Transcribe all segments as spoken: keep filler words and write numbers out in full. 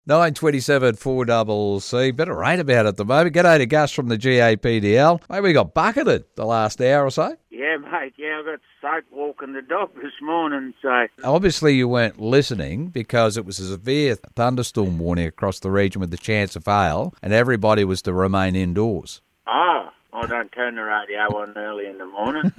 nine twenty-seven four double C. Bit of rain about at the moment. G'day to Gus from the G A P D L. Maybe we got bucketed the last hour or so. Yeah, mate. Yeah, I got soaked walking the dog this morning, so... Obviously you weren't listening because it was a severe thunderstorm warning across the region with the chance of hail, and everybody was to remain indoors. Oh, I don't turn the radio on early in the morning.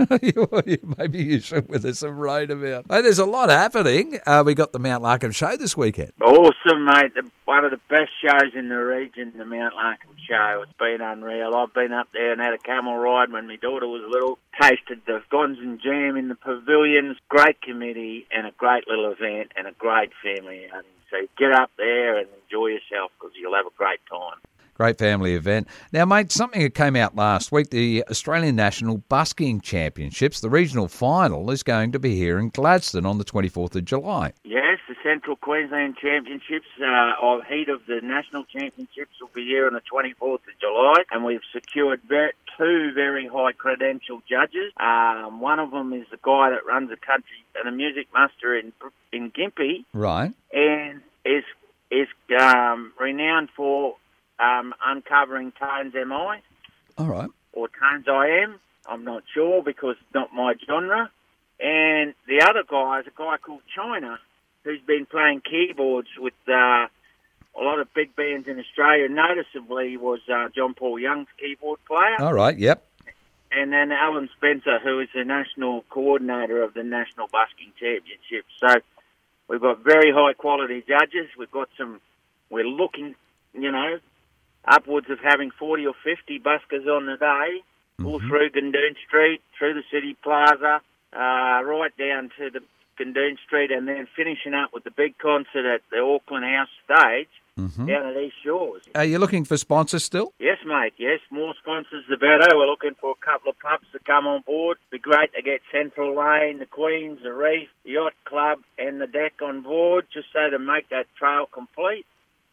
Maybe you should with us some rain about. Hey, there's a lot happening. Uh, we got the Mount Larkham Show this weekend. Awesome, mate. The, one of the best shows in the region, the Mount Larkham Show. It's been unreal. I've been up there and had a camel ride when my daughter was little. Tasted the scones and jam in the pavilions. Great committee and a great little event and a great family outing. So get up there and enjoy yourself because you'll have a great time. Great family event. Now, mate, something that came out last week, the Australian National Busking Championships, the regional final is going to be here in Gladstone on the twenty-fourth of July. Yes, the Central Queensland Championships, uh, or heat of the National Championships will be here on the twenty-fourth of July, and we've secured very, two very high credential judges. Um, one of them is the guy that runs a country and a music master in in Gympie. Right. And is, is um, renowned for... Um, uncovering Tones M I. All right. Or Tones I M. I'm not sure because it's not my genre. And the other guy is a guy called China who's been playing keyboards with uh, a lot of big bands in Australia. Noticeably was uh, John Paul Young's keyboard player. All right, yep. And then Alan Spencer, who is the national coordinator of the National Busking Championship. So we've got very high quality judges. We've got some, we're looking, you know, upwards of having forty or fifty buskers on the day, mm-hmm. all through Gundoon Street, through the City Plaza, uh, right down to the Gundoon Street, and then finishing up with the big concert at the Auckland House Stage mm-hmm. down at East Shores. Are you looking for sponsors still? Yes, mate, yes. More sponsors the better. We're looking for a couple of pubs to come on board. It'd be great to get Central Lane, the Queens, the Reef, the Yacht Club, and the Deck on board, just so to make that trail complete.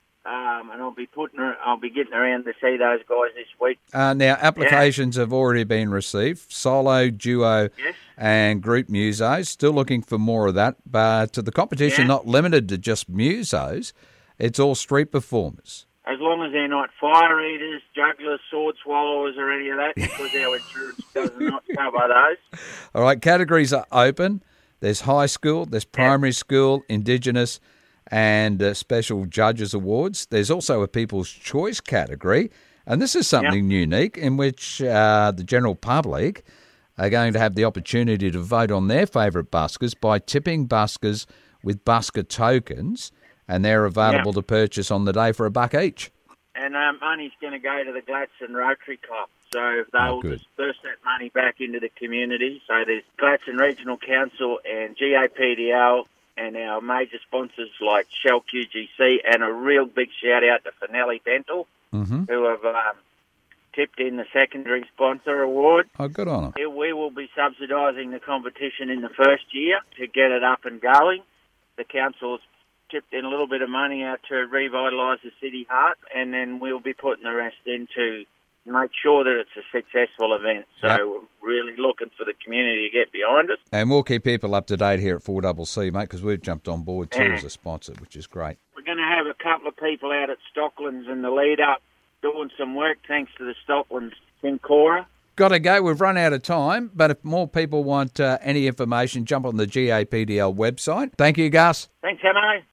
Um, and I'll be putting, I'll be getting around to see those guys this week. Uh, now, applications yeah. have already been received. Solo, duo, yes. and group musos. Still looking for more of that. But the competition yeah. not limited to just musos. It's all street performers. As long as they're not fire eaters, jugglers, sword swallowers, or any of that, because our insurance does not cover those. All right, categories are open. There's high school, there's primary yeah. school, Indigenous, and uh, special judges awards. There's also a People's Choice category, and this is something yep. unique in which uh, the general public are going to have the opportunity to vote on their favourite buskers by tipping buskers with busker tokens, and they're available yep. to purchase on the day for a buck each. And um, money's going to go to the Gladstone Rotary Club, so they'll oh, disperse that money back into the community. So there's Gladstone Regional Council and G A P D L, and our major sponsors like Shell Q G C, and a real big shout-out to Finelli Dental, mm-hmm. who have um, tipped in the secondary sponsor award. Oh, good on them. We will be subsidising the competition in the first year to get it up and going. The council's tipped in a little bit of money out to revitalise the city heart, and then we'll be putting the rest in to make sure that it's a successful event. So yep. we're really looking for the community to get behind us. And we'll keep people up to date here at four C C, mate, because we've jumped on board too yeah. as a sponsor, which is great. We're going to have a couple of people out at Stocklands in the lead-up doing some work, thanks to the Stocklands Syncora. Got to go. We've run out of time, but if more people want uh, any information, jump on the G A P D L website. Thank you, Gus. Thanks, Emma.